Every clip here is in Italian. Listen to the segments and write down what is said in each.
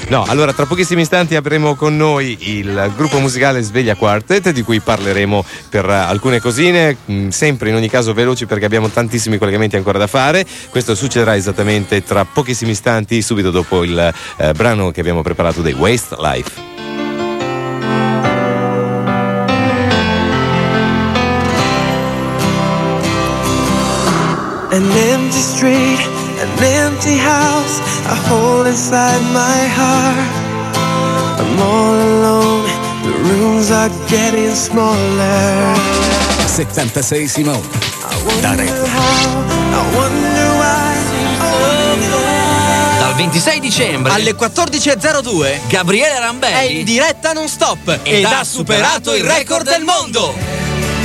No, allora tra pochissimi istanti avremo con noi il gruppo musicale Sveglia Quartet, di cui parleremo per alcune cosine, sempre in ogni caso veloci perché abbiamo tantissimi collegamenti ancora da fare. Questo succederà esattamente tra pochissimi istanti, subito dopo il brano che abbiamo preparato dei Westlife. An empty street, an empty house, a hole inside my heart. I'm all alone, the rooms are getting smaller. 76 Simone, da Record. I wonder why. Dal 26 dicembre alle 14.02 Gabriele è Rambelli in diretta non stop ed ha superato il record del mondo.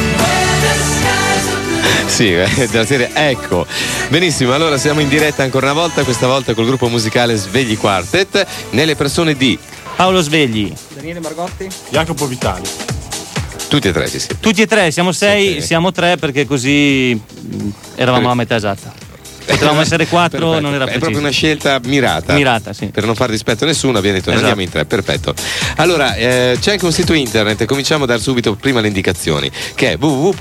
Sì, della serie ecco. Benissimo, allora siamo in diretta ancora una volta, questa volta col gruppo musicale Svegli Quartet, nelle persone di Paolo Svegli, Daniele Margotti, Jacopo Vitali. tutti e tre, sì. tutti e tre, siamo 6, Sì. siamo 3 perché così eravamo a metà esatta. Potevamo essere 4, Perfetto. non era È preciso. proprio una scelta mirata. Mirata, sì. Per non far dispetto a nessuno abbiamo detto Esatto. andiamo in 3, perfetto. Allora, c'è anche un sito internet, cominciamo a dare subito prima le indicazioni, che è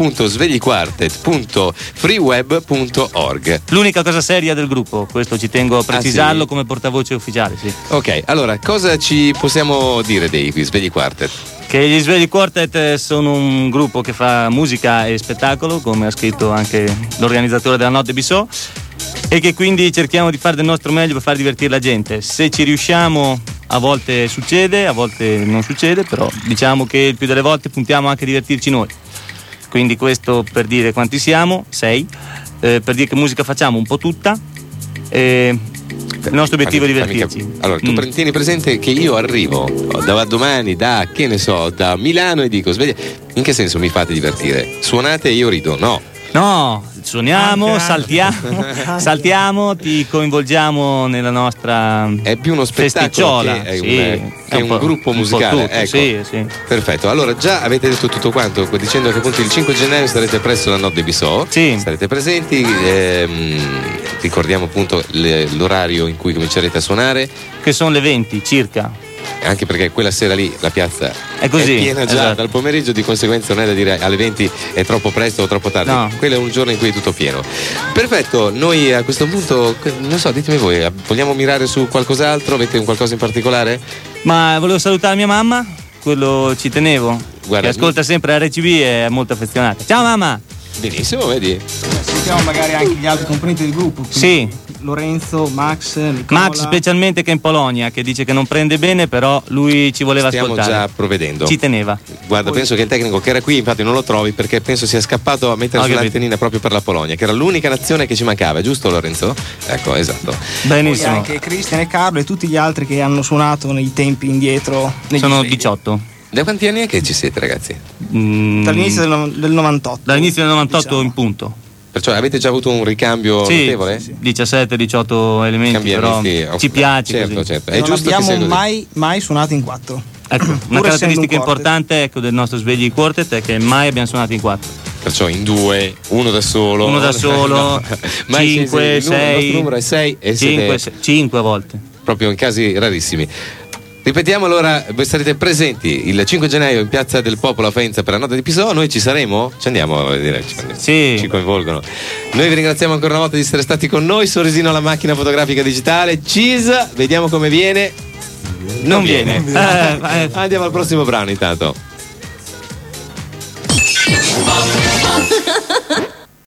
www.svegliquartet.freeweb.org. L'unica cosa seria del gruppo, questo ci tengo a precisarlo sì? come portavoce ufficiale, sì. Ok, allora, cosa ci possiamo dire dei Svegli Quartet? Che gli Svegli Quartet sono un gruppo che fa musica e spettacolo, come ha scritto anche l'organizzatore della Notte Bissò, e che quindi cerchiamo di fare del nostro meglio per far divertire la gente. Se ci riusciamo, a volte succede, a volte non succede, però diciamo che il più delle volte puntiamo anche a divertirci noi. Quindi questo per dire quanti siamo, 6, per dire che musica facciamo un po' tutta. Il nostro obiettivo è divertirci. Allora, tu tieni presente che io arrivo da domani, che ne so, da Milano e dico, sveglia, in che senso mi fate divertire? Suonate e io rido? No, suoniamo, saltiamo, ti coinvolgiamo nella nostra è più uno spettacolo festicciola, che è un gruppo musicale, tutto, ecco. sì. Perfetto, allora già avete detto tutto quanto, dicendo che appunto il 5 gennaio sarete presso la Notte Bissò, sì. Sarete presenti, ricordiamo appunto l'orario in cui comincerete a suonare, che sono le 20 circa. anche perché quella sera lì la piazza è così, è piena già esatto. dal pomeriggio, di conseguenza non è da dire alle 20 è troppo presto o troppo tardi, no. Quello è un giorno in cui è tutto pieno. Perfetto, noi a questo punto non so, ditemi voi, vogliamo mirare su qualcos'altro? Avete un qualcosa in particolare? Ma volevo salutare mia mamma, quello ci tenevo. Guarda, che ascolta sempre RCB e è molto affezionata. Ciao mamma! Benissimo, vedi? sentiamo magari anche gli altri componenti del gruppo. Sì. Lorenzo, Max, Nicola. Max specialmente, che è in Polonia, che dice che non prende bene, però lui ci voleva Stiamo ascoltare. già provvedendo. Ci teneva. Guarda, penso che il tecnico che era qui infatti non lo trovi, perché penso sia scappato a mettere sull'antennina proprio per la Polonia, che era l'unica nazione che ci mancava, giusto Lorenzo? Ecco, esatto. Benissimo. Poi anche Cristian e Carlo e tutti gli altri che hanno suonato nei tempi indietro. Sono 18. Da quanti anni è che ci siete, ragazzi? Dall'inizio del 98. Dall'inizio del 98 diciamo. in punto. Perciò avete già avuto un ricambio notevole? Sì, 17-18 elementi, però ci piace. Certo, così. certo. È Non giusto che sia abbiamo così. mai suonato in 4. Ecco, una Pur essendo caratteristica un quartet. importante del nostro Svegli Quartet è che mai abbiamo suonato in 4. Perciò in 2, uno da solo. Uno da solo, 5, il 6. nostro numero è 6 e 5 a volte. proprio in casi rarissimi. Ripetiamo allora, voi sarete presenti il 5 gennaio in Piazza del Popolo a Faenza per la Notte di Pisò. Noi ci saremo? Ci andiamo a vedere, ci coinvolgono. Noi vi ringraziamo ancora una volta di essere stati con noi. Sorrisino alla macchina fotografica digitale. Cheese, vediamo come viene. Non viene. Andiamo al prossimo brano intanto.